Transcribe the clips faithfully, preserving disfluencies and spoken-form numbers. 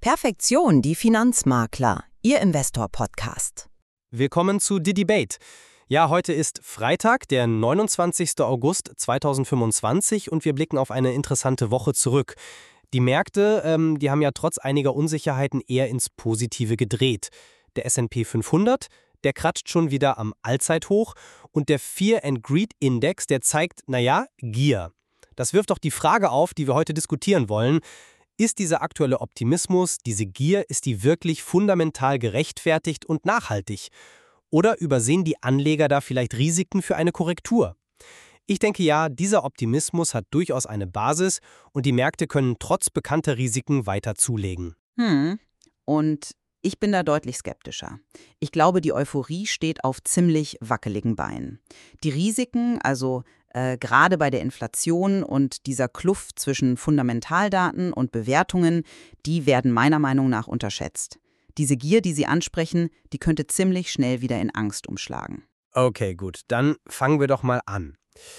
Perfektion, die Finanzmakler, Ihr Investor-Podcast. Willkommen zu The Debate. Ja, heute ist Freitag, der neunundzwanzigster August zweitausendfünfundzwanzig und wir blicken auf eine interessante Woche zurück. Die Märkte, ähm, die haben ja trotz einiger Unsicherheiten eher ins Positive gedreht. Der S und P fünfhundert, der kratzt schon wieder am Allzeithoch und der Fear and Greed Index, der zeigt, naja, Gier. Das wirft doch die Frage auf, die wir heute diskutieren wollen. Ist dieser aktuelle Optimismus, diese Gier, ist die wirklich fundamental gerechtfertigt und nachhaltig? Oder übersehen die Anleger da vielleicht Risiken für eine Korrektur? Ich denke ja, dieser Optimismus hat durchaus eine Basis und die Märkte können trotz bekannter Risiken weiter zulegen. Hm, und ich bin da deutlich skeptischer. Ich glaube, die Euphorie steht auf ziemlich wackeligen Beinen. Die Risiken, also äh, gerade bei der Inflation und dieser Kluft zwischen Fundamentaldaten und Bewertungen, die werden meiner Meinung nach unterschätzt. Diese Gier, die Sie ansprechen, die könnte ziemlich schnell wieder in Angst umschlagen. Okay, gut, dann fangen wir doch mal an.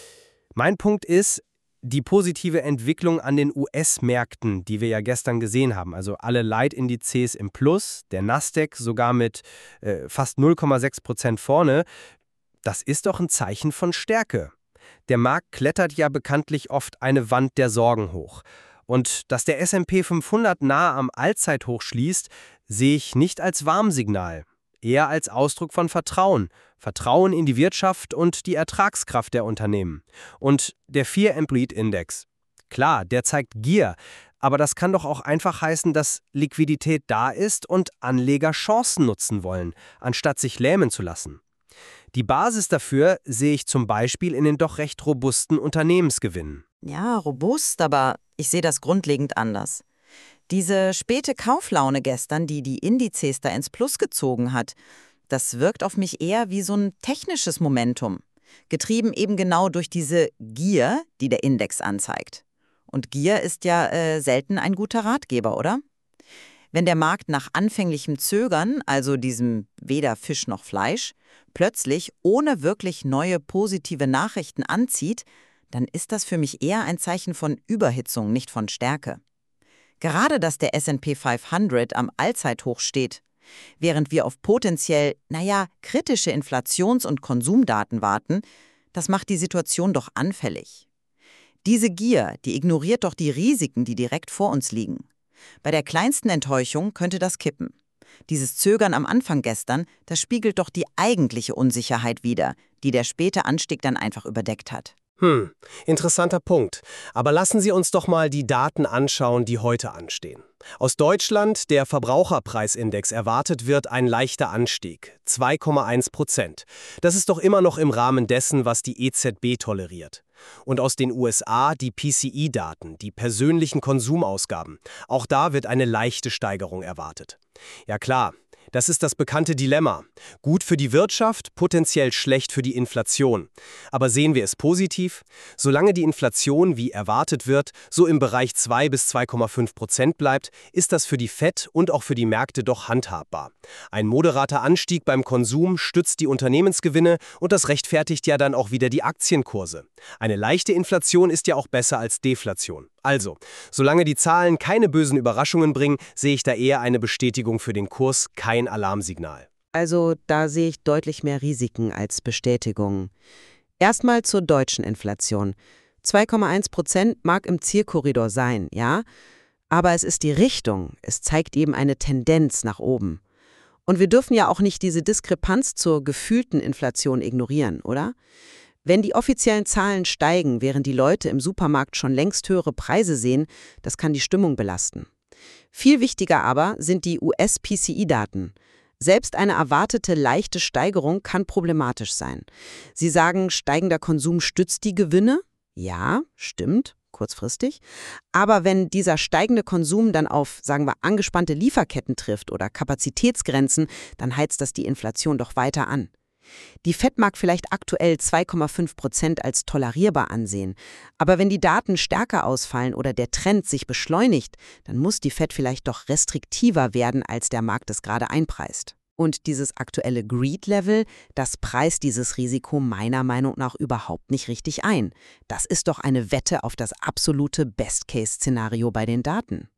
Mein Punkt ist, die positive Entwicklung an den U S-Märkten, die wir ja gestern gesehen haben, also alle Leitindizes im Plus, der Nasdaq sogar mit äh, fast null Komma sechs Prozent vorne, das ist doch ein Zeichen von Stärke. Der Markt klettert ja bekanntlich oft eine Wand der Sorgen hoch. Und dass der S und P fünfhundert nahe am Allzeithoch schließt, sehe ich nicht als Warnsignal, eher als Ausdruck von Vertrauen. Vertrauen in die Wirtschaft und die Ertragskraft der Unternehmen. Und der Fear and Greed Index. Klar, der zeigt Gier, aber das kann doch auch einfach heißen, dass Liquidität da ist und Anleger Chancen nutzen wollen, anstatt sich lähmen zu lassen. Die Basis dafür sehe ich zum Beispiel in den doch recht robusten Unternehmensgewinnen. Ja, robust, aber ich sehe das grundlegend anders. Diese späte Kauflaune gestern, die die Indizes da ins Plus gezogen hat, das wirkt auf mich eher wie so ein technisches Momentum, getrieben eben genau durch diese Gier, die der Index anzeigt. Und Gier ist ja äh, selten ein guter Ratgeber, oder? Wenn der Markt nach anfänglichem Zögern, also diesem weder Fisch noch Fleisch, plötzlich ohne wirklich neue positive Nachrichten anzieht, dann ist das für mich eher ein Zeichen von Überhitzung, nicht von Stärke. Gerade dass der S und P fünfhundert am Allzeithoch steht, während wir auf potenziell, naja, kritische Inflations- und Konsumdaten warten, das macht die Situation doch anfällig. Diese Gier, die ignoriert doch die Risiken, die direkt vor uns liegen. Bei der kleinsten Enttäuschung könnte das kippen. Dieses Zögern am Anfang gestern, das spiegelt doch die eigentliche Unsicherheit wider, die der späte Anstieg dann einfach überdeckt hat. Hm, interessanter Punkt. Aber lassen Sie uns doch mal die Daten anschauen, die heute anstehen. Aus Deutschland, der Verbraucherpreisindex erwartet wird ein leichter Anstieg, zwei Komma eins Prozent. Das ist doch immer noch im Rahmen dessen, was die E Z B toleriert. Und aus den U S A die P C I-Daten, die persönlichen Konsumausgaben. Auch da wird eine leichte Steigerung erwartet. Ja klar. Das ist das bekannte Dilemma. Gut für die Wirtschaft, potenziell schlecht für die Inflation. Aber sehen wir es positiv? Solange die Inflation, wie erwartet wird, so im Bereich zwei bis zwei Komma fünf Prozent bleibt, ist das für die Fed und auch für die Märkte doch handhabbar. Ein moderater Anstieg beim Konsum stützt die Unternehmensgewinne und das rechtfertigt ja dann auch wieder die Aktienkurse. Eine leichte Inflation ist ja auch besser als Deflation. Also, solange die Zahlen keine bösen Überraschungen bringen, sehe ich da eher eine Bestätigung für den Kurs, kein Alarmsignal. Also da sehe ich deutlich mehr Risiken als Bestätigungen. Erstmal zur deutschen Inflation. zwei Komma eins Prozent mag im Zielkorridor sein, ja? Aber es ist die Richtung. Es zeigt eben eine Tendenz nach oben. Und wir dürfen ja auch nicht diese Diskrepanz zur gefühlten Inflation ignorieren, oder? Wenn die offiziellen Zahlen steigen, während die Leute im Supermarkt schon längst höhere Preise sehen, das kann die Stimmung belasten. Viel wichtiger aber sind die U S-P C I-Daten. Selbst eine erwartete leichte Steigerung kann problematisch sein. Sie sagen, steigender Konsum stützt die Gewinne? Ja, stimmt, kurzfristig. Aber wenn dieser steigende Konsum dann auf, sagen wir, angespannte Lieferketten trifft oder Kapazitätsgrenzen, dann heizt das die Inflation doch weiter an. Die Fed mag vielleicht aktuell zwei Komma fünf Prozent als tolerierbar ansehen, aber wenn die Daten stärker ausfallen oder der Trend sich beschleunigt, dann muss die Fed vielleicht doch restriktiver werden, als der Markt es gerade einpreist. Und dieses aktuelle Greed-Level, das preist dieses Risiko meiner Meinung nach überhaupt nicht richtig ein. Das ist doch eine Wette auf das absolute Best-Case-Szenario bei den Daten.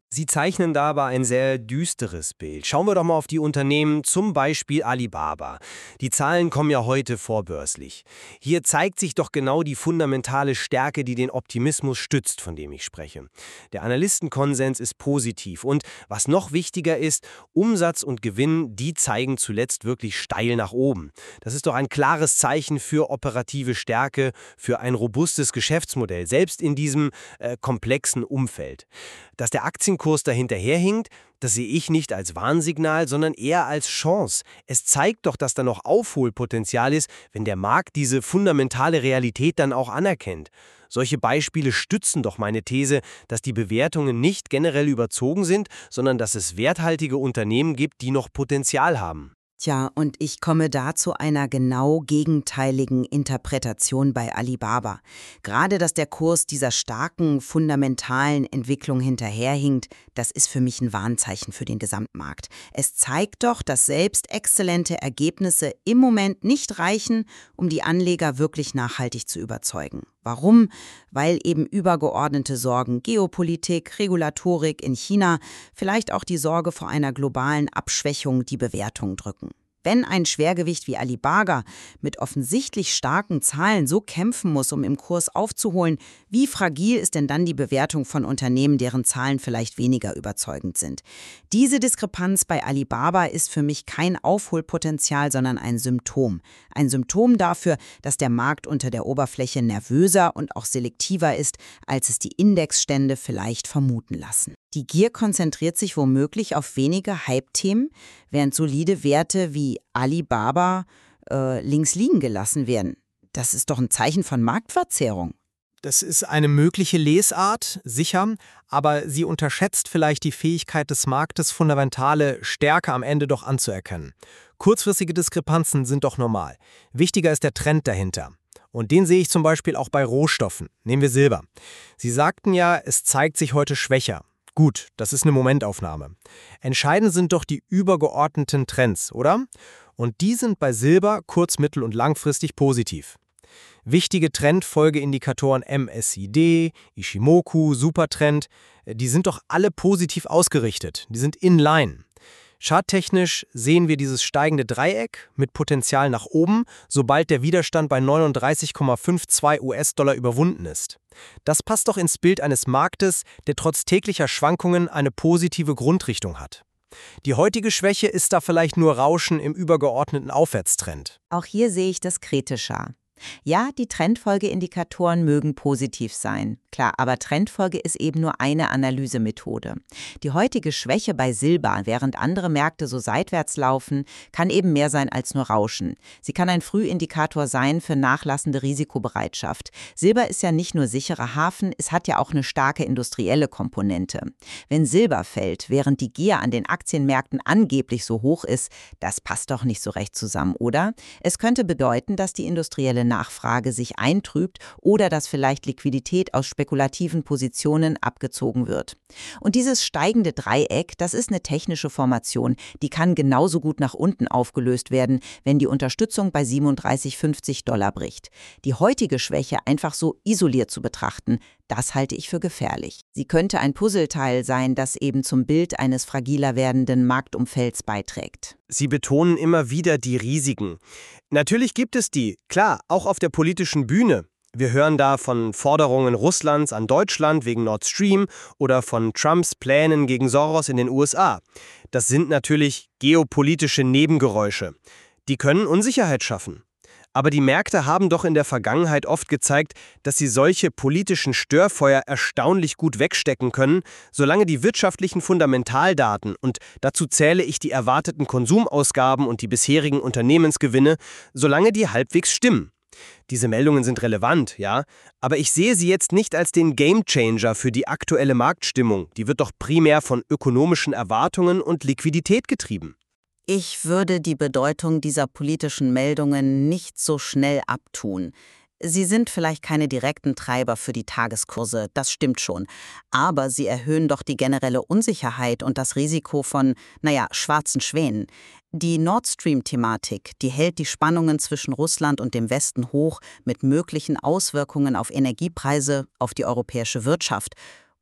Sie zeichnen dabei ein sehr düsteres Bild. Schauen wir doch mal auf die Unternehmen, zum Beispiel Alibaba. Die Zahlen kommen ja heute vorbörslich. Hier zeigt sich doch genau die fundamentale Stärke, die den Optimismus stützt, von dem ich spreche. Der Analystenkonsens ist positiv und, was noch wichtiger ist, Umsatz und Gewinn, die zeigen zuletzt wirklich steil nach oben. Das ist doch ein klares Zeichen für operative Stärke, für ein robustes Geschäftsmodell, selbst in diesem äh, komplexen Umfeld. Dass der Aktienkurs dahinter herhinkt, das sehe ich nicht als Warnsignal, sondern eher als Chance. Es zeigt doch, dass da noch Aufholpotenzial ist, wenn der Markt diese fundamentale Realität dann auch anerkennt. Solche Beispiele stützen doch meine These, dass die Bewertungen nicht generell überzogen sind, sondern dass es werthaltige Unternehmen gibt, die noch Potenzial haben. Tja, und ich komme da zu einer genau gegenteiligen Interpretation bei Alibaba. Gerade, dass der Kurs dieser starken, fundamentalen Entwicklung hinterherhinkt, das ist für mich ein Warnzeichen für den Gesamtmarkt. Es zeigt doch, dass selbst exzellente Ergebnisse im Moment nicht reichen, um die Anleger wirklich nachhaltig zu überzeugen. Warum? Weil eben übergeordnete Sorgen, Geopolitik, Regulatorik in China, vielleicht auch die Sorge vor einer globalen Abschwächung die Bewertung drücken. Wenn ein Schwergewicht wie Alibaba mit offensichtlich starken Zahlen so kämpfen muss, um im Kurs aufzuholen, wie fragil ist denn dann die Bewertung von Unternehmen, deren Zahlen vielleicht weniger überzeugend sind? Diese Diskrepanz bei Alibaba ist für mich kein Aufholpotenzial, sondern ein Symptom. Ein Symptom dafür, dass der Markt unter der Oberfläche nervöser und auch selektiver ist, als es die Indexstände vielleicht vermuten lassen. Die Gier konzentriert sich womöglich auf wenige Hype-Themen, während solide Werte wie Alibaba äh, links liegen gelassen werden. Das ist doch ein Zeichen von Marktverzerrung. Das ist eine mögliche Lesart, sicher, aber sie unterschätzt vielleicht die Fähigkeit des Marktes, fundamentale Stärke am Ende doch anzuerkennen. Kurzfristige Diskrepanzen sind doch normal. Wichtiger ist der Trend dahinter. Und den sehe ich zum Beispiel auch bei Rohstoffen. Nehmen wir Silber. Sie sagten ja, es zeigt sich heute schwächer. Gut, das ist eine Momentaufnahme. Entscheidend sind doch die übergeordneten Trends, oder? Und die sind bei Silber kurz-, mittel- und langfristig positiv. Wichtige Trendfolgeindikatoren M A C D, Ishimoku, Supertrend, die sind doch alle positiv ausgerichtet. Die sind in line. Charttechnisch sehen wir dieses steigende Dreieck mit Potenzial nach oben, sobald der Widerstand bei neununddreißig Komma zweiundfünfzig US-Dollar überwunden ist. Das passt doch ins Bild eines Marktes, der trotz täglicher Schwankungen eine positive Grundrichtung hat. Die heutige Schwäche ist da vielleicht nur Rauschen im übergeordneten Aufwärtstrend. Auch hier sehe ich das kritischer. Ja, die Trendfolgeindikatoren mögen positiv sein. Klar, aber Trendfolge ist eben nur eine Analysemethode. Die heutige Schwäche bei Silber, während andere Märkte so seitwärts laufen, kann eben mehr sein als nur Rauschen. Sie kann ein Frühindikator sein für nachlassende Risikobereitschaft. Silber ist ja nicht nur sicherer Hafen, es hat ja auch eine starke industrielle Komponente. Wenn Silber fällt, während die Gier an den Aktienmärkten angeblich so hoch ist, das passt doch nicht so recht zusammen, oder? Es könnte bedeuten, dass die industrielle Nachfrage sich eintrübt oder dass vielleicht Liquidität aus spekulativen Positionen abgezogen wird. Und dieses steigende Dreieck, das ist eine technische Formation, die kann genauso gut nach unten aufgelöst werden, wenn die Unterstützung bei siebenunddreißig Komma fünfzig Dollar bricht. Die heutige Schwäche einfach so isoliert zu betrachten, das halte ich für gefährlich. Sie könnte ein Puzzleteil sein, das eben zum Bild eines fragiler werdenden Marktumfelds beiträgt. Sie betonen immer wieder die Risiken. Natürlich gibt es die, klar, auch auf der politischen Bühne. Wir hören da von Forderungen Russlands an Deutschland wegen Nord Stream oder von Trumps Plänen gegen Soros in den U S A. Das sind natürlich geopolitische Nebengeräusche. Die können Unsicherheit schaffen. Aber die Märkte haben doch in der Vergangenheit oft gezeigt, dass sie solche politischen Störfeuer erstaunlich gut wegstecken können, solange die wirtschaftlichen Fundamentaldaten, und dazu zähle ich die erwarteten Konsumausgaben und die bisherigen Unternehmensgewinne, solange die halbwegs stimmen. Diese Meldungen sind relevant, ja, aber ich sehe sie jetzt nicht als den Gamechanger für die aktuelle Marktstimmung. Die wird doch primär von ökonomischen Erwartungen und Liquidität getrieben. Ich würde die Bedeutung dieser politischen Meldungen nicht so schnell abtun. Sie sind vielleicht keine direkten Treiber für die Tageskurse, das stimmt schon. Aber sie erhöhen doch die generelle Unsicherheit und das Risiko von, naja, schwarzen Schwänen. Die Nord Stream-Thematik, die hält die Spannungen zwischen Russland und dem Westen hoch mit möglichen Auswirkungen auf Energiepreise, auf die europäische Wirtschaft.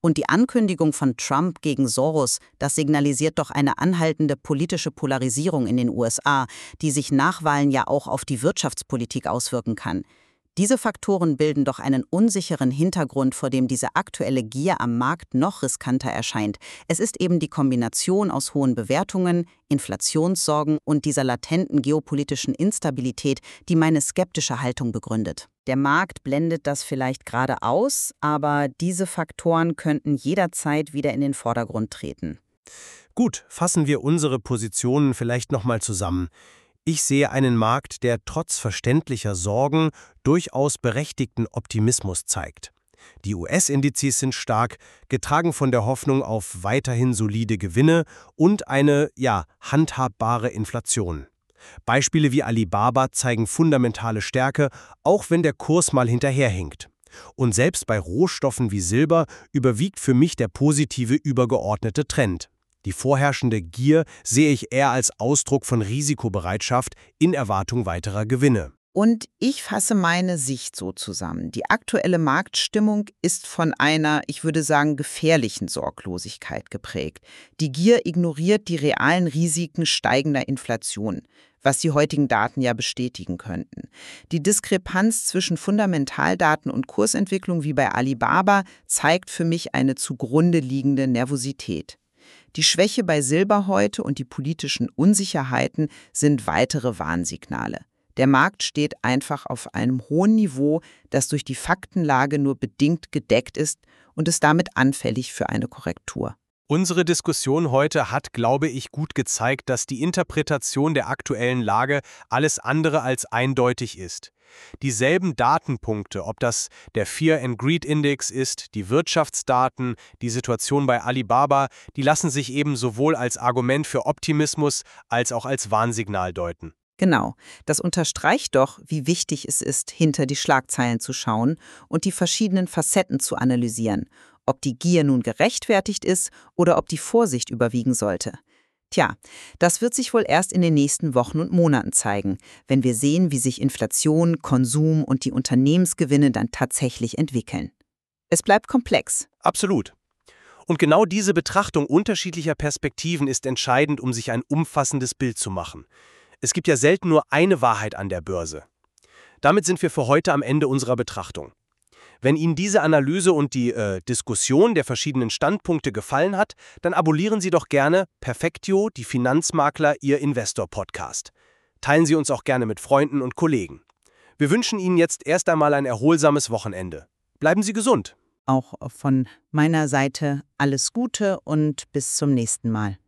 Und die Ankündigung von Trump gegen Soros, das signalisiert doch eine anhaltende politische Polarisierung in den U S A, die sich nach Wahlen ja auch auf die Wirtschaftspolitik auswirken kann. Diese Faktoren bilden doch einen unsicheren Hintergrund, vor dem diese aktuelle Gier am Markt noch riskanter erscheint. Es ist eben die Kombination aus hohen Bewertungen, Inflationssorgen und dieser latenten geopolitischen Instabilität, die meine skeptische Haltung begründet. Der Markt blendet das vielleicht gerade aus, aber diese Faktoren könnten jederzeit wieder in den Vordergrund treten. Gut, fassen wir unsere Positionen vielleicht nochmal zusammen. Ich sehe einen Markt, der trotz verständlicher Sorgen durchaus berechtigten Optimismus zeigt. Die U S-Indizes sind stark, getragen von der Hoffnung auf weiterhin solide Gewinne und eine, ja, handhabbare Inflation. Beispiele wie Alibaba zeigen fundamentale Stärke, auch wenn der Kurs mal hinterherhinkt. Und selbst bei Rohstoffen wie Silber überwiegt für mich der positive übergeordnete Trend. Die vorherrschende Gier sehe ich eher als Ausdruck von Risikobereitschaft in Erwartung weiterer Gewinne. Und ich fasse meine Sicht so zusammen. Die aktuelle Marktstimmung ist von einer, ich würde sagen, gefährlichen Sorglosigkeit geprägt. Die Gier ignoriert die realen Risiken steigender Inflation, was die heutigen Daten ja bestätigen könnten. Die Diskrepanz zwischen Fundamentaldaten und Kursentwicklung wie bei Alibaba zeigt für mich eine zugrunde liegende Nervosität. Die Schwäche bei Silber heute und die politischen Unsicherheiten sind weitere Warnsignale. Der Markt steht einfach auf einem hohen Niveau, das durch die Faktenlage nur bedingt gedeckt ist und ist damit anfällig für eine Korrektur. Unsere Diskussion heute hat, glaube ich, gut gezeigt, dass die Interpretation der aktuellen Lage alles andere als eindeutig ist. Dieselben Datenpunkte, ob das der Fear and Greed Index ist, die Wirtschaftsdaten, die Situation bei Alibaba, die lassen sich eben sowohl als Argument für Optimismus als auch als Warnsignal deuten. Genau, das unterstreicht doch, wie wichtig es ist, hinter die Schlagzeilen zu schauen und die verschiedenen Facetten zu analysieren, ob die Gier nun gerechtfertigt ist oder ob die Vorsicht überwiegen sollte. Tja, das wird sich wohl erst in den nächsten Wochen und Monaten zeigen, wenn wir sehen, wie sich Inflation, Konsum und die Unternehmensgewinne dann tatsächlich entwickeln. Es bleibt komplex. Absolut. Und genau diese Betrachtung unterschiedlicher Perspektiven ist entscheidend, um sich ein umfassendes Bild zu machen. Es gibt ja selten nur eine Wahrheit an der Börse. Damit sind wir für heute am Ende unserer Betrachtung. Wenn Ihnen diese Analyse und die äh, Diskussion der verschiedenen Standpunkte gefallen hat, dann abonnieren Sie doch gerne Perfectio, die Finanzmakler, Ihr Investor-Podcast. Teilen Sie uns auch gerne mit Freunden und Kollegen. Wir wünschen Ihnen jetzt erst einmal ein erholsames Wochenende. Bleiben Sie gesund. Auch von meiner Seite alles Gute und bis zum nächsten Mal.